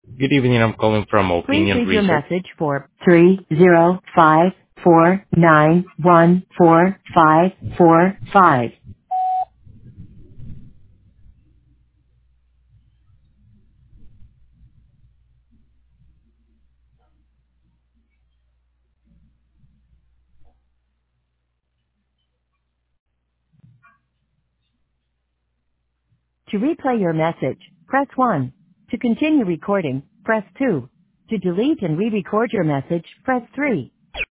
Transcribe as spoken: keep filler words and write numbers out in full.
Good evening. I'm calling from Please Opinion leave your Research. message for three zero five four nine one four five four five. To replay your message, press one. To continue recording, press two. To delete and re-record your message, press three.